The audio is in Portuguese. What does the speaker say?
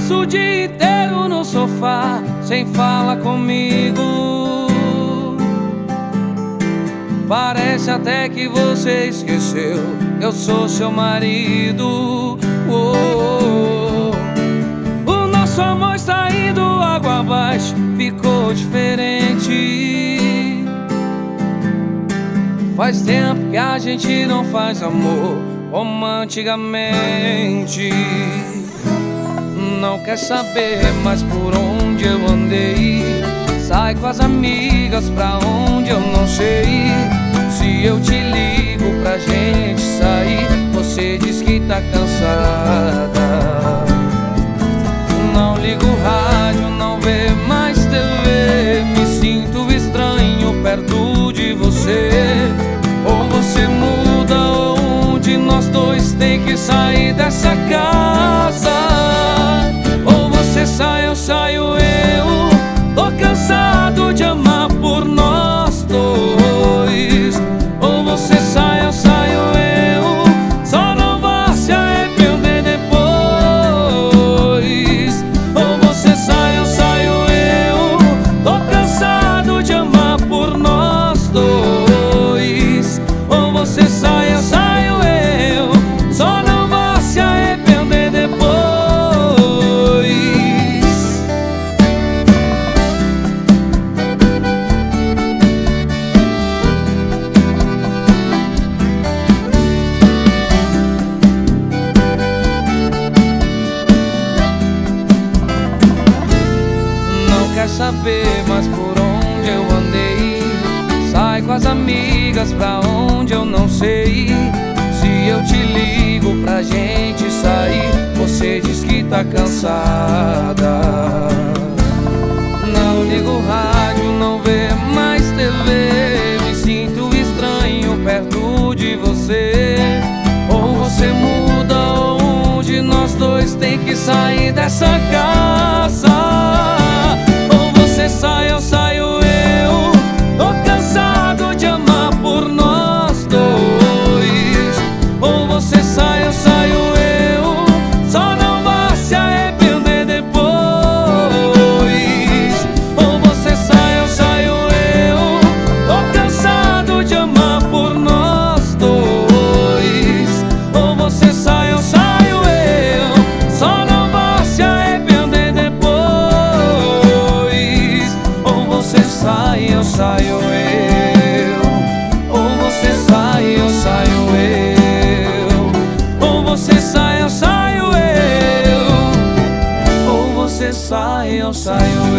Passo o dia inteiro no sofá sem falar comigo. Parece até que você esqueceu, eu sou seu marido. O nosso amor está indo água abaixo, ficou diferente. Faz tempo que a gente não faz amor como antigamente. Não quer saber mais por onde eu andei, sai com as amigas pra onde eu não sei. Se eu te ligo pra gente sair, você diz que tá cansada. Não ligo o rádio, não vê mais TV, me sinto estranho perto de você. Ou você muda ou um de nós dois tem que sair dessa casa. Ou você sai, eu saio, eu tô cansado de amar por nós dois. Ou você sai, eu saio, eu só não vá se arrepender depois. Ou você sai, eu saio, eu tô cansado de amar por nós dois. Ou você sai, eu saio, eu só não vá se arrepender depois. Quer saber mais por onde eu andei, sai com as amigas pra onde eu não sei. Se eu te ligo pra gente sair, você diz que tá cansada. Não ligo o rádio, não vê mais TV, me sinto estranho perto de você. Ou você muda ou um de nós dois tem que sair dessa casa. Você sai, eu saio, eu tô cansado de amar por nós dois. Ou você sai, eu saio, eu só não vá se arrepender depois. Ou você sai, eu saio, eu tô cansado de amar por nós dois. Ou você sai, eu saio, eu só não vá se arrepender depois. Você sai, eu saio, eu. Ou você sai, eu saio, eu. Ou você sai, eu saio, eu. Ou você sai, eu saio, eu.